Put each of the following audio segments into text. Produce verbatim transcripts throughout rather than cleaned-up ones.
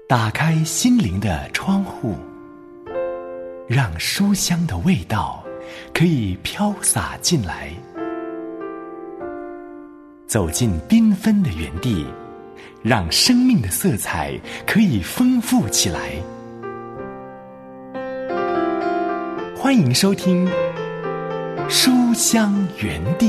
打开心灵的窗户，让书香的味道可以飘洒进来。走进缤纷的园地，让生命的色彩可以丰富起来。欢迎收听书香园地。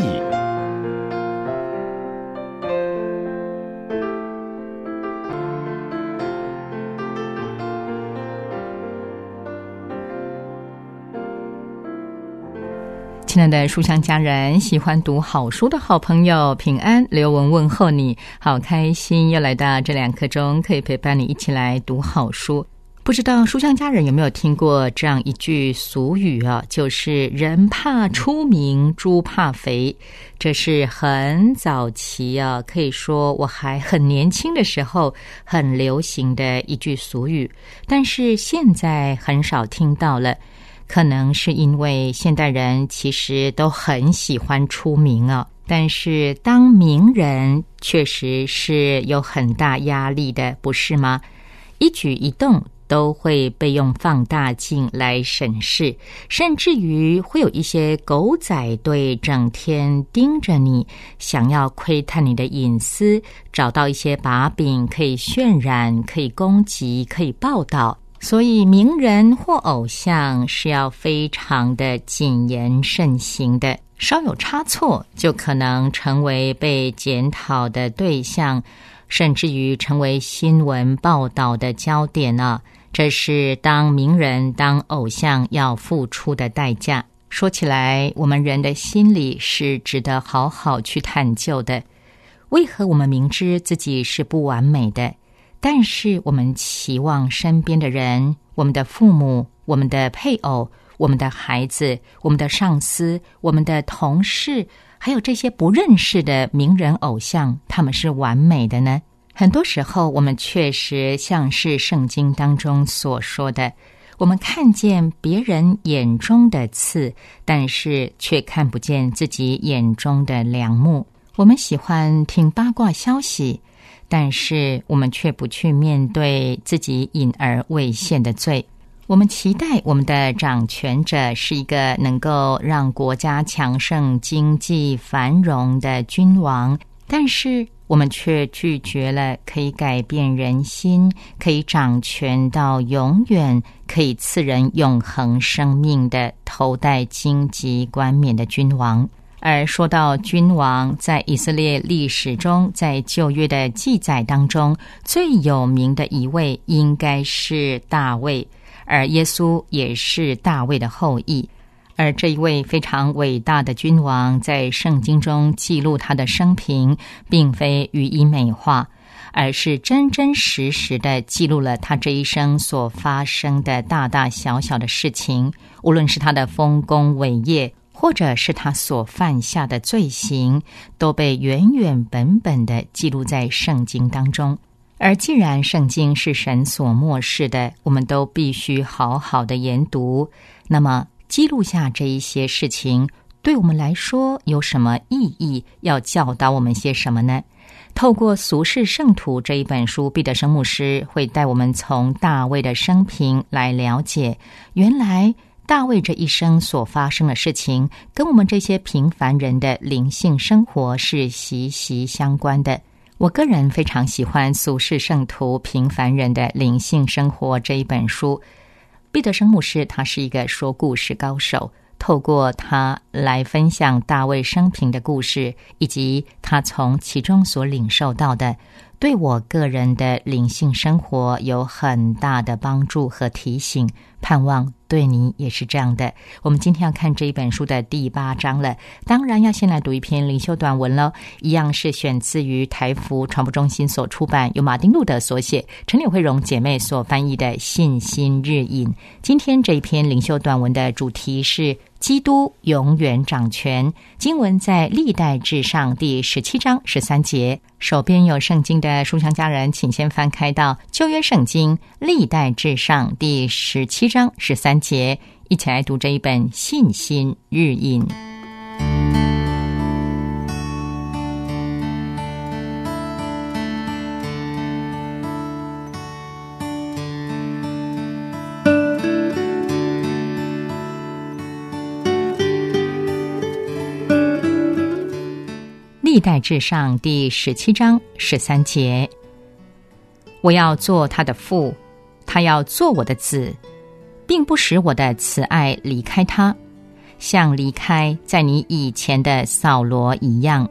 亲爱的书香家人，喜欢读好书的好朋友，平安，刘文问候你，好开心又来到这两刻钟，可以陪伴你一起来读好书。不知道书香家人有没有听过这样一句俗语啊，就是人怕出名，猪怕肥。这是很早期啊，可以说我还很年轻的时候很流行的一句俗语，但是现在很少听到了。可能是因为现代人其实都很喜欢出名啊，但是当名人确实是有很大压力的，不是吗？一举一动都会被用放大镜来审视，甚至于会有一些狗仔队整天盯着你，想要窥探你的隐私，找到一些把柄可以渲染，可以攻击，可以报道。所以名人或偶像是要非常的谨言慎行的，稍有差错就可能成为被检讨的对象，甚至于成为新闻报道的焦点啊。这是当名人当偶像要付出的代价。说起来，我们人的心理是值得好好去探究的。为何我们明知自己是不完美的，但是我们期望身边的人，我们的父母，我们的配偶，我们的孩子，我们的上司，我们的同事，还有这些不认识的名人偶像，他们是完美的呢？很多时候我们确实像是圣经当中所说的，我们看见别人眼中的刺，但是却看不见自己眼中的梁木。我们喜欢听八卦消息，但是我们却不去面对自己隐而未现的罪。我们期待我们的掌权者是一个能够让国家强盛、经济繁荣的君王，但是我们却拒绝了可以改变人心、可以掌权到永远、可以赐人永恒生命的头戴荆棘冠冕的君王。而说到君王，在以色列历史中，在旧约的记载当中，最有名的一位应该是大卫，而耶稣也是大卫的后裔。而这一位非常伟大的君王，在圣经中记录他的生平，并非予以美化，而是真真实实的记录了他这一生所发生的大大小小的事情，无论是他的丰功伟业，或者是他所犯下的罪行，都被原原本本的记录在圣经当中。而既然圣经是神所默示的，我们都必须好好的研读，那么记录下这一些事情对我们来说有什么意义，要教导我们些什么呢？透过《俗世圣徒》这一本书，毕德生牧师会带我们从大卫的生平来了解，原来大卫这一生所发生的事情跟我们这些平凡人的灵性生活是息息相关的。我个人非常喜欢《俗世圣徒平凡人的灵性生活》这一本书。毕德生牧师他是一个说故事高手，透过他来分享大卫生平的故事，以及他从其中所领受到的，对我个人的灵性生活有很大的帮助和提醒，盼望对你也是这样的。我们今天要看这一本书的第八章了，当然要先来读一篇灵修短文了，一样是选自于台福传播中心所出版，由马丁路德所写，陈柳慧荣姐妹所翻译的《信心日引》。今天这一篇灵修短文的主题是基督永远掌权，经文在历代志上第十七章十三节。手边有圣经的书香家人，请先翻开到旧约圣经历代志上第十七章十三节，一起来读这一本信心日引。 历代志上第十七章十三节，我要做他的父，他要做我的子，并不使我的慈爱离开他，像离开在你以前的扫罗一样。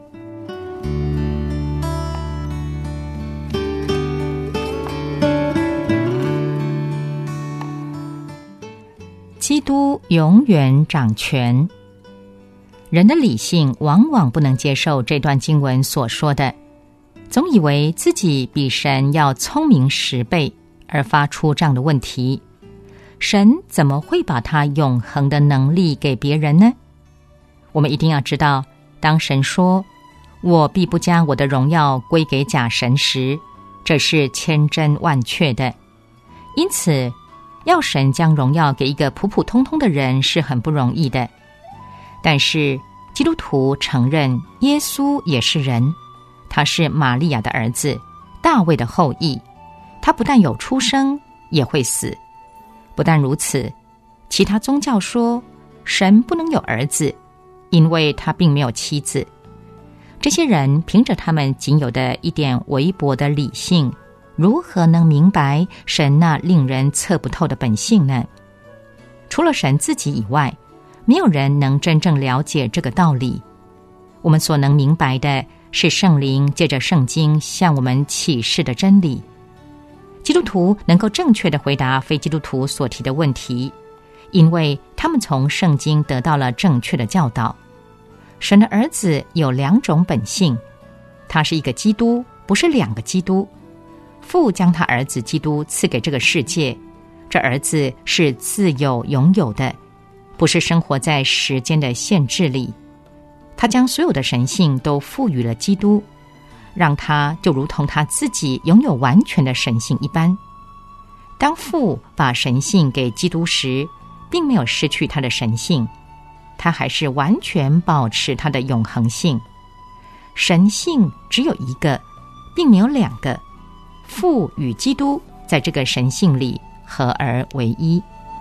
基督永远掌权。人的理性往往不能接受这段经文所说的，总以为自己比神要聪明十倍，而发出这样的问题：神怎么会把他永恒的能力给别人呢？我们一定要知道，当神说我必不将我的荣耀归给假神时，这是千真万确的。因此要神将荣耀给一个普普通通的人是很不容易的。但是基督徒承认耶稣也是人，他是玛利亚的儿子，大卫的后裔，他不但有出生，也会死。不但如此，其他宗教说神不能有儿子，因为他并没有妻子。这些人凭着他们仅有的一点微薄的理性，如何能明白神那令人测不透的本性呢？除了神自己以外，没有人能真正了解这个道理。我们所能明白的是圣灵借着圣经向我们启示的真理。基督徒能够正确地回答非基督徒所提的问题，因为他们从圣经得到了正确的教导。神的儿子有两种本性，他是一个基督，不是两个基督。父将他儿子基督赐给这个世界，这儿子是自有拥有的，不是生活在时间的限制里。他将所有的神性都赋予了基督，让他就如同他自己拥有完全的神性一般。当父把神性给基督时，并没有失去他的神性，他还是完全保持他的永恒性。神性只有一个，并没有两个，父与基督在这个神性里合而为一。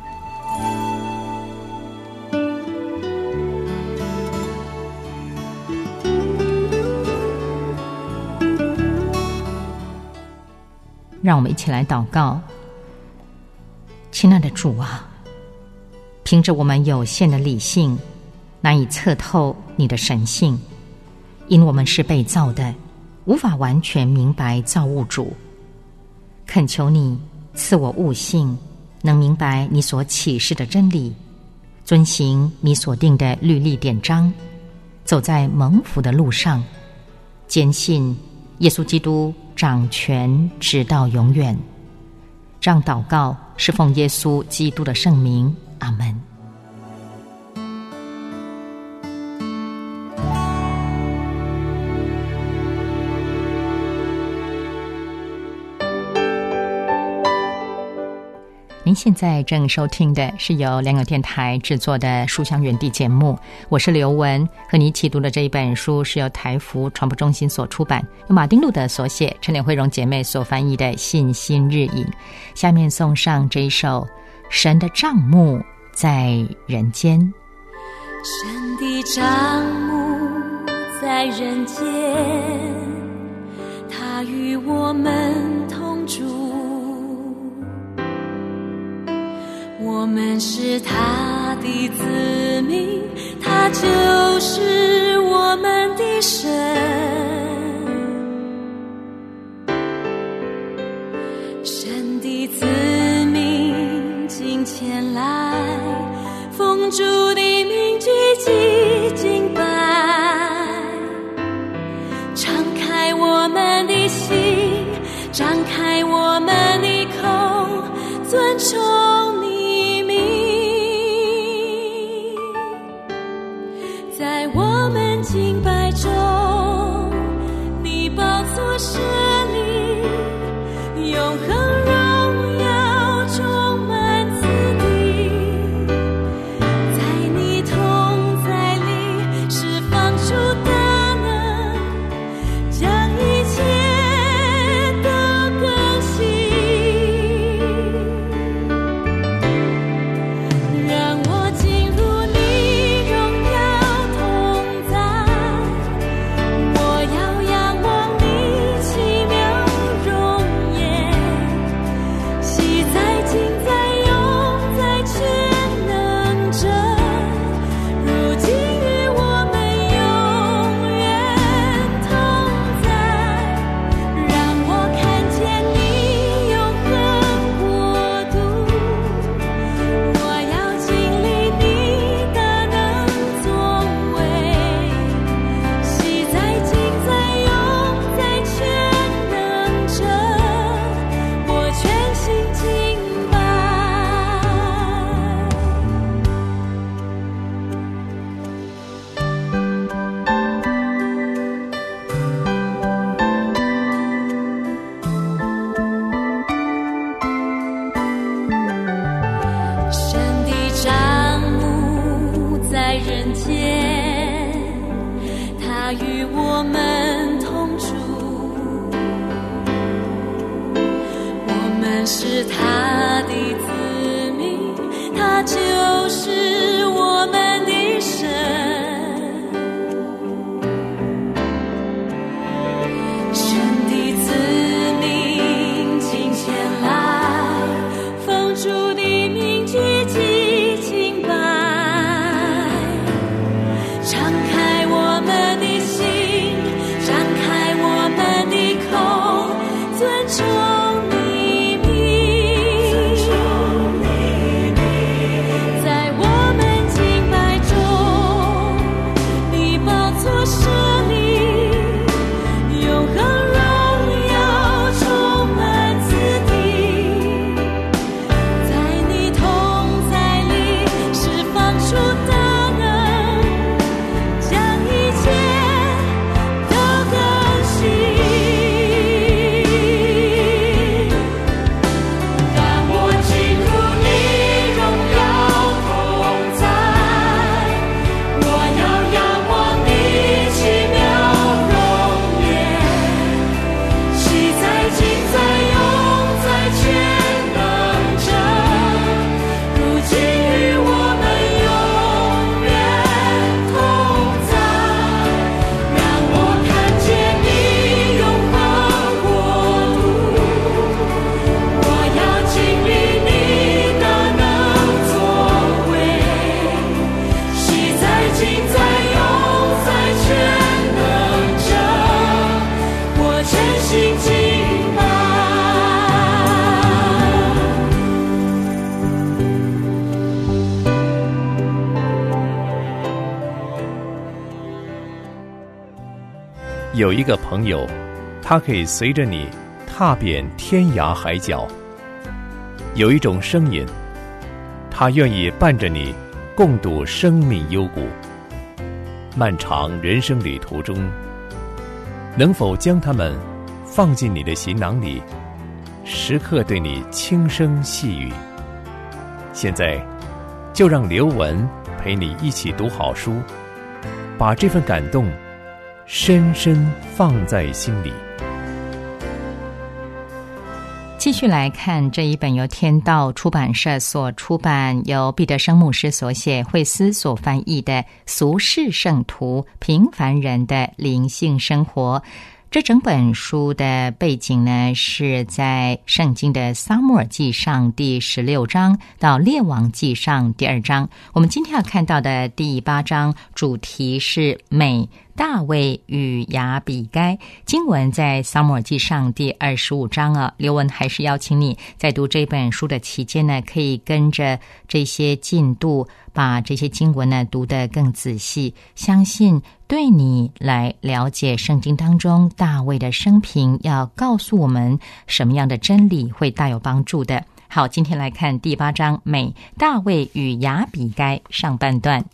让我们一起来祷告。亲爱的主啊，凭着我们有限的理性，难以测透你的神性，因我们是被造的，无法完全明白造物主。恳求你赐我悟性，能明白你所启示的真理，遵行你所定的律例典章，走在蒙福的路上，坚信耶稣基督掌权直到永远。这样祷告是奉耶稣基督的圣名，阿们。您现在正收听的是由良友电台制作的书香园地节目，我是刘文，和你一起读的这一本书是由台福传播中心所出版，由马丁路德所写，陈莲慧蓉姐妹所翻译的《信心日影》。下面送上这一首《神的帐幕在人间》。 神的帐幕在人间，他与我们同住，我们是他的子民，他就是我们的神。神的子民敬前来，奉主的名聚集敬拜，敞开我们的心，张开我们的口，尊崇敬拜中，你宝座设立，永恒荣耀充满此地，在你同在里释放出大能，将一切都更新。 们是他的子民，他就是我们的神。神的子民今前来，奉主的名举起敬拜，敞开我们的心，张开我们的口，尊重你名，在我们敬拜中，你宝座设立，永恒荣耀充满此地，在你同在里释放出大能，将一切都更新。当我进入你荣耀同在，我要仰望你奇妙容颜，昔在今在永在全能者，如今与我们永远同在。让我看见你永恒国度，我要经历你大能作为，昔在今在永在全能者，我全心敬拜。 有一个朋友，他可以随着你踏遍天涯海角；有一种声音，他愿意伴着你共度生命幽谷。漫长人生旅途中，能否将他们放进你的行囊里，时刻对你轻声细语？现在，就让刘文陪你一起读好书，把这份感动深深放在心里。 继续来看这一本由天道出版社所出版，由毕德生牧师所写，惠思所翻译的《俗世圣徒：平凡人的灵性生活》。这整本书的背景呢，是在圣经的撒母耳记上第十六章到列王记上第二章。我们今天要看到的第八章主题是美，大卫与亚比该。经文在撒母耳记上第二十五章啊。刘文还是邀请你在读这本书的期间呢，可以跟着这些进度，把这些经文呢读得更仔细，相信对你来了解圣经当中大卫的生平要告诉我们什么样的真理会大有帮助的。好，今天来看第八章美，大卫与亚比该上半段。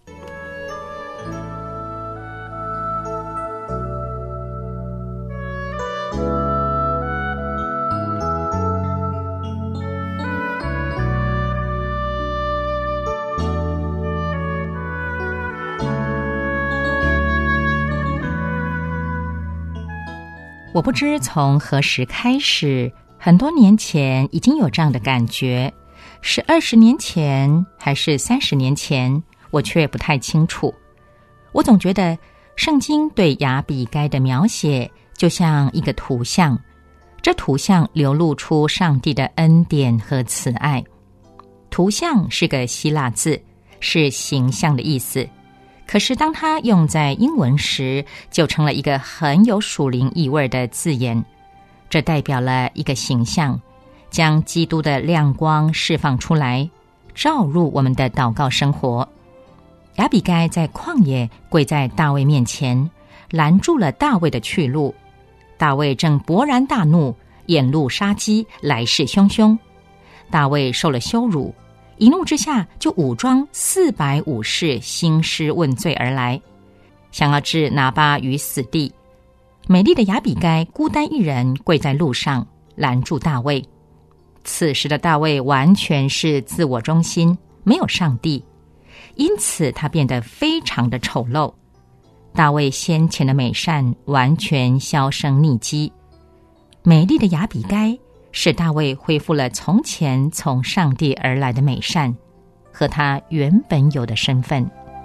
我不知从何时开始，很多年前已经有这样的感觉，是二十年前还是三十年前，我却不太清楚。我总觉得圣经对亚比该的描写就像一个图像，这图像流露出上帝的恩典和慈爱。图像是个希腊字，是形象的意思，可是当它用在英文时，就成了一个很有属灵意味的字眼。这代表了一个形象，将基督的亮光释放出来，照入我们的祷告生活。亚比该在旷野跪在大卫面前，拦住了大卫的去路。大卫正勃然大怒，眼露杀机，来势汹汹。大卫受了羞辱，一怒之下就武装四百武士兴师问罪而来，想要置拿巴于死地。美丽的亚比该孤单一人跪在路上，拦住大卫。此时的大卫完全是自我中心，没有上帝，因此他变得非常的丑陋。大卫先前的美善完全销声匿迹。美丽的亚比该使大卫恢复了从前从上帝而来的美善和他原本有的身份。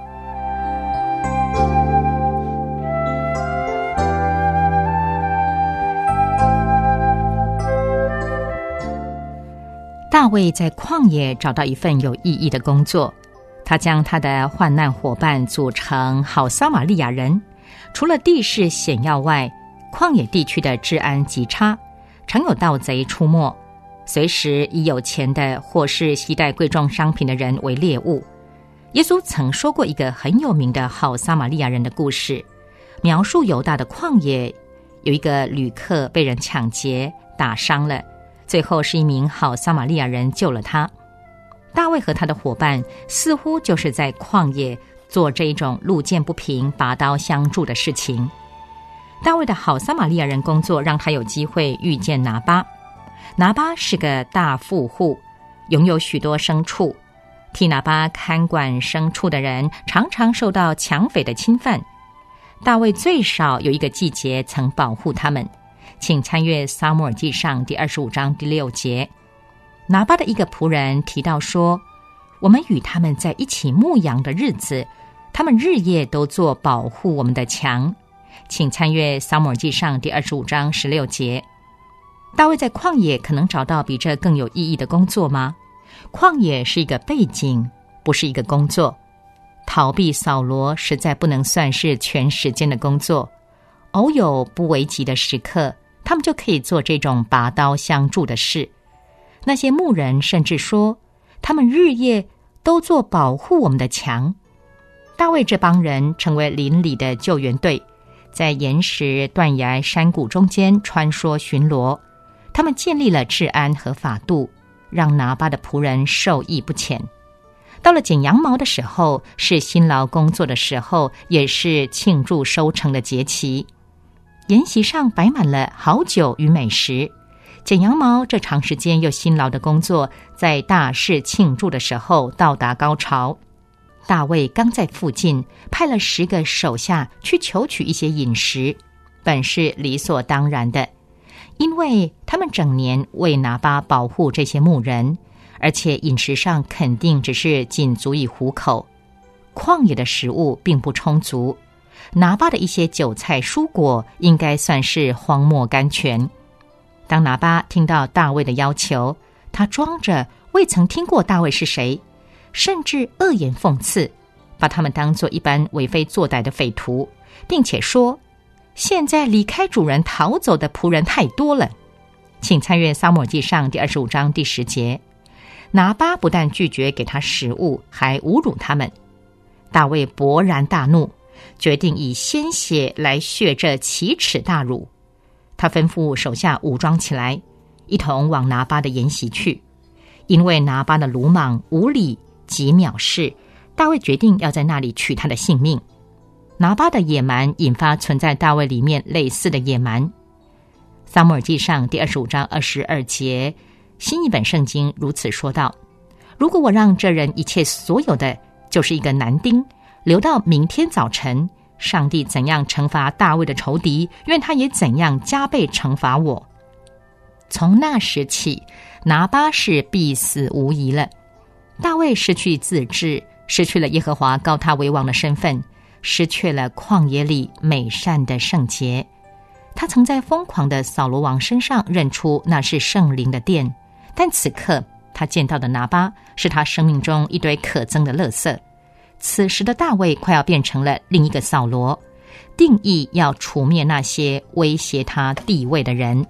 大卫在旷野找到一份有意义的工作，他将他的患难伙伴组成好撒玛利亚人。除了地势险要外，旷野地区的治安极差，常有盗贼出没，随时以有钱的或是携带贵重商品的人为猎物。耶稣曾说过一个很有名的好撒玛利亚人的故事，描述犹大的旷野有一个旅客被人抢劫打伤了，最后是一名好撒玛利亚人救了他。大卫和他的伙伴似乎就是在旷野做这一种路见不平拔刀相助的事情。大卫的好撒玛利亚人工作让他有机会遇见拿巴。拿巴是个大富户，拥有许多牲畜，替拿巴看管牲畜的人常常受到抢匪的侵犯。大卫最少有一个季节曾保护他们，请参阅撒母耳记上第二十五章第六节。拿巴的一个仆人提到说，我们与他们在一起牧羊的日子，他们日夜都做保护我们的墙，请参阅撒母耳记上第二十五章十六节。大卫在旷野可能找到比这更有意义的工作吗？旷野是一个背景，不是一个工作。逃避扫罗实在不能算是全时间的工作，偶有不危急的时刻，他们就可以做这种拔刀相助的事。那些牧人甚至说，他们日夜都做保护我们的墙。大卫这帮人成为邻里的救援队，在岩石断崖山谷中间穿梭巡逻，他们建立了治安和法度，让拿巴的仆人受益不浅。到了剪羊毛的时候，是辛劳工作的时候，也是庆祝收成的节期。筵席上摆满了好酒与美食。剪羊毛这长时间又辛劳的工作，在大事庆祝的时候到达高潮。大卫刚在附近派了十个手下去求取一些饮食，本是理所当然的，因为他们整年为拿巴保护这些牧人，而且饮食上肯定只是仅足以糊口。旷野的食物并不充足，拿巴的一些韭菜蔬果应该算是荒漠甘泉。当拿巴听到大卫的要求，他装着未曾听过大卫是谁，甚至恶言讽刺，把他们当作一般为非作歹的匪徒，并且说，现在离开主人逃走的仆人太多了。请参阅撒母耳记上第二十五章第十节。拿巴不但拒绝给他食物，还侮辱他们。大卫勃然大怒，决定以鲜血来血这奇耻大辱。他吩咐手下武装起来，一同往拿巴的筵席去。因为拿巴的鲁莽无礼及藐视，大卫决定要在那里取他的性命。拿巴的野蛮引发存在大卫里面类似的野蛮。撒母耳记上第二十五章二十二节，新译本圣经如此说道，如果我让这人一切所有的，就是一个男丁，留到明天早晨，上帝怎样惩罚大卫的仇敌，愿他也怎样加倍惩罚我。从那时起，拿巴是必死无疑了。大卫失去自治，失去了耶和华膏他为王的身份，失去了旷野里美善的圣洁。他曾在疯狂的扫罗王身上认出那是圣灵的殿，但此刻他见到的拿巴是他生命中一堆可憎的垃圾。此时的大卫快要变成了另一个扫罗，定义要除灭那些威胁他地位的人。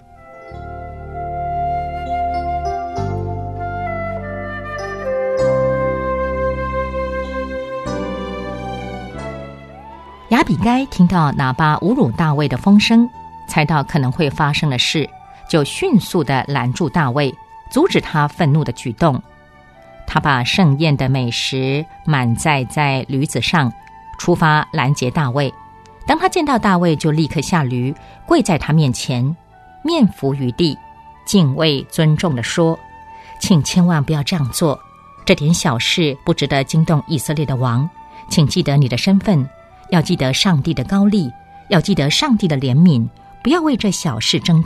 亚比该听到拿巴侮辱大卫的风声，猜到可能会发生的事，就迅速地拦住大卫，阻止他愤怒的举动。他把盛宴的美食满载在驴子上，出发拦截大卫。当他见到大卫，就立刻下驴，跪在他面前，面伏于地，敬畏尊重地说，请千万不要这样做，这点小事不值得惊动以色列的王，请记得你的身份，要记得上帝的高力，要记得上帝的怜悯，不要为这小事征战，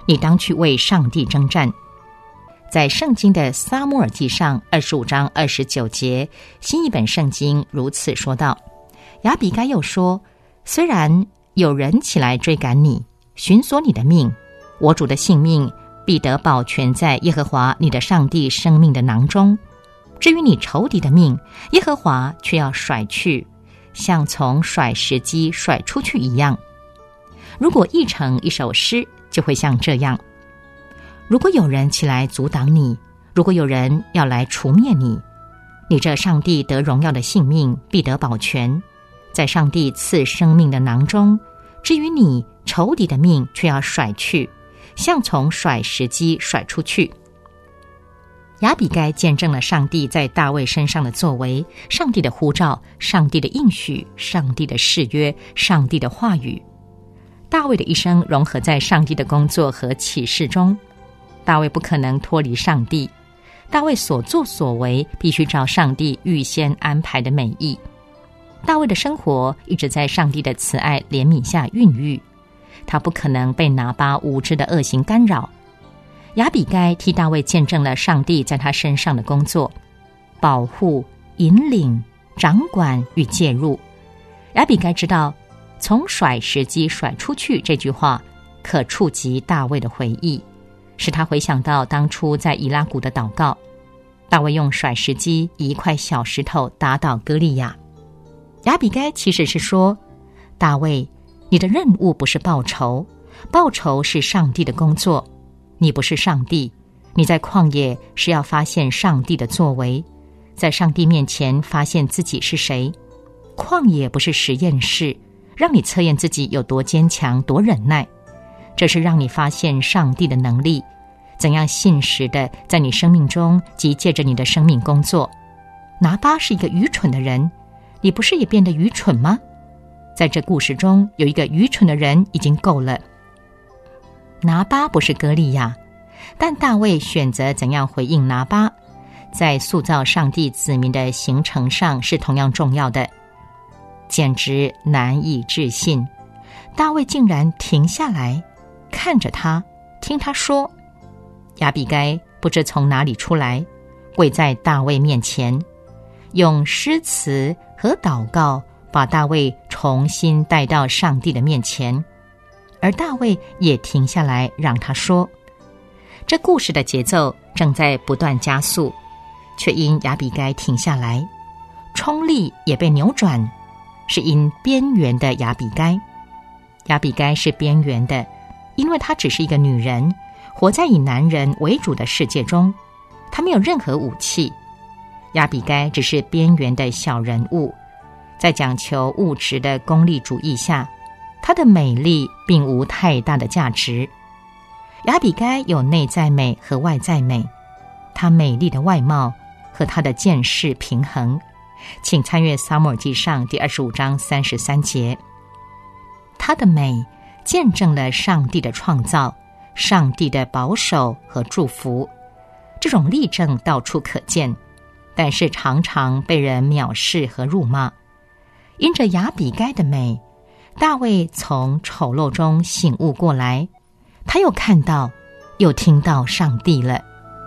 你当去为上帝征战。在圣经的撒母耳记上二十五章二十九节，新译本圣经如此说道：亚比该又说，虽然有人起来追赶你，寻索你的命，我主的性命必得保全在耶和华你的上帝生命的囊中。至于你仇敌的命，耶和华却要甩去，像从甩石机甩出去一样。如果译成一首诗，就会像这样：如果有人起来阻挡你，如果有人要来除灭你，你这上帝得荣耀的性命必得保全，在上帝赐生命的囊中。至于你仇敌的命，却要甩去，像从甩石机甩出去。亚比该见证了上帝在大卫身上的作为，上帝的呼召，上帝的应许，上帝的誓约，上帝的话语。大卫的一生融合在上帝的工作和启示中，大卫不可能脱离上帝，大卫所作所为必须照上帝预先安排的美意。大卫的生活一直在上帝的慈爱怜悯下孕育，他不可能被拿巴无知的恶行干扰。亚比该替大卫见证了上帝在他身上的工作，保护、引领、掌管与介入。亚比该知道从甩石机甩出去这句话可触及大卫的回忆，使他回想到当初在以拉谷的祷告，大卫用甩石机以一块小石头打倒歌利亚。亚比该其实是说，大卫，你的任务不是报仇，报仇是上帝的工作，你不是上帝，你在旷野是要发现上帝的作为，在上帝面前发现自己是谁。旷野不是实验室，让你测验自己有多坚强多忍耐，这是让你发现上帝的能力，怎样信实的在你生命中及借着你的生命工作。拿巴是一个愚蠢的人，你不是也变得愚蠢吗？在这故事中有一个愚蠢的人已经够了。拿巴不是歌利亚，但大卫选择怎样回应拿巴，在塑造上帝子民的行程上是同样重要的。简直难以置信，大卫竟然停下来看着他，听他说。亚比该不知从哪里出来，跪在大卫面前，用诗词和祷告把大卫重新带到上帝的面前，而大卫也停下来让他说。这故事的节奏正在不断加速，却因亚比该停下来，冲力也被扭转，是因边缘的亚比该。亚比该是边缘的，因为她只是一个女人，活在以男人为主的世界中，她没有任何武器。亚比该只是边缘的小人物，在讲求物质的功利主义下，她的美丽并无太大的价值。亚比该有内在美和外在美，她美丽的外貌和她的见识平衡。请参阅撒母耳记上第二十五章三十三节。她的美见证了上帝的创造，上帝的保守和祝福，这种例证到处可见，但是常常被人藐视和辱骂。因着亚比该的美，大卫从丑陋中醒悟过来，他又看到又听到上帝了。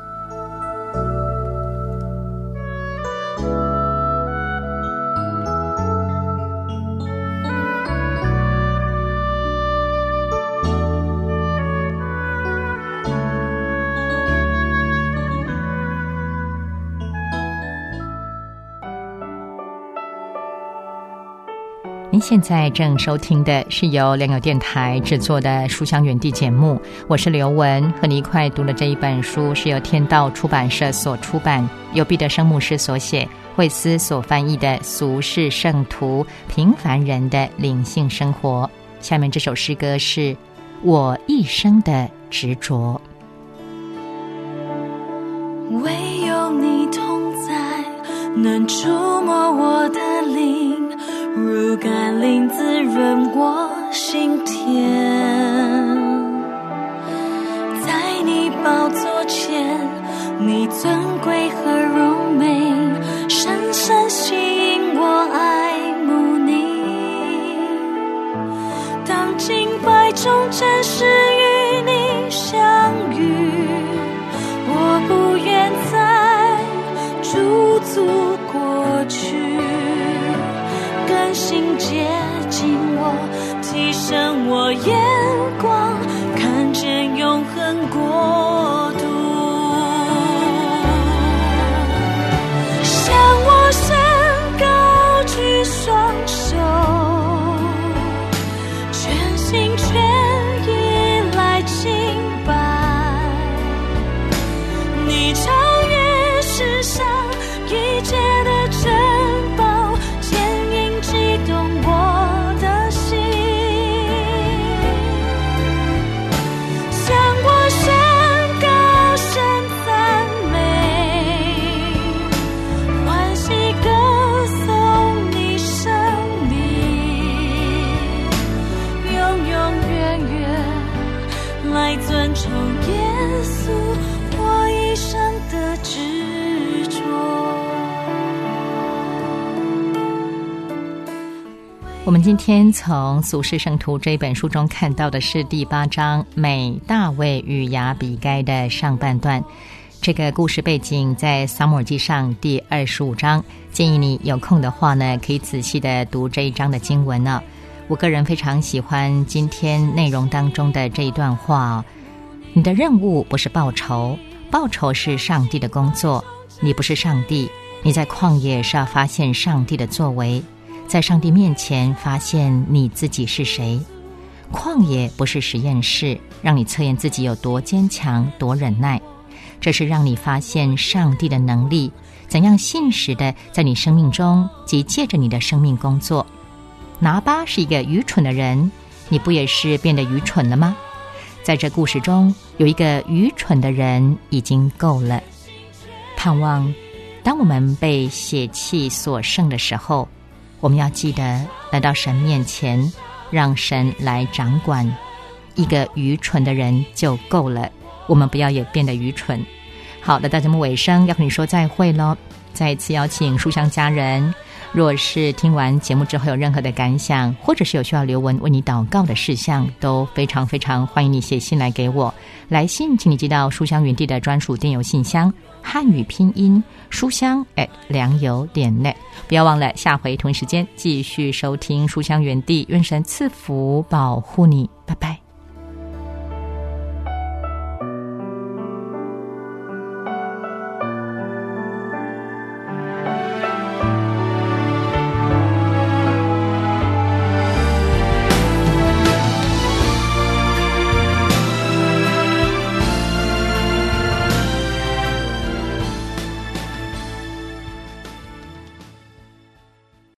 您现在正收听的是由良友电台制作的书香园地节目，我是刘文，和你一块读的这一本书是由天道出版社所出版，由毕德生牧师所写，惠斯所翻译的《俗世圣徒平凡人的灵性生活》。下面这首诗歌是我一生的执着。 唯有你同在，能触摸我的灵，如甘霖滋润我心田。在你宝座前，你尊贵和荣美，深深吸引我爱慕你。当敬拜中真实与你相超越世上一切的珍宝，牵引激动我的心，向我宣告声赞美，欢喜歌颂你生命，永永远远来尊崇耶稣，我一生的执着。 我们今天从《俗世圣徒》这本书中看到的是第八章美大卫与亚比该的上半段。这个故事背景在撒母耳记上第二十五章，建议你有空的话呢，可以仔细的读这一章的经文呢、哦。我个人非常喜欢今天内容当中的这一段话、哦、你的任务不是报仇，报仇是上帝的工作，你不是上帝，你在旷野是要发现上帝的作为，在上帝面前发现你自己是谁。旷野不是实验室，让你测验自己有多坚强多忍耐，这是让你发现上帝的能力，怎样信实的在你生命中及借着你的生命工作。拿巴是一个愚蠢的人，你不也是变得愚蠢了吗？在这故事中有一个愚蠢的人已经够了。盼望当我们被血气所胜的时候，我们要记得来到神面前，让神来掌管。一个愚蠢的人就够了，我们不要也变得愚蠢。好，来到节目尾声，要和你说再会咯。再一次邀请书香家人，若是听完节目之后有任何的感想，或者是有需要刘文为你祷告的事项，都非常非常欢迎你写信来给我。来信请你寄到书香园地的专属电邮信箱，汉语拼音书香 at 良友点 net。 不要忘了下回同一时间继续收听书香园地，愿神赐福保护你，拜拜。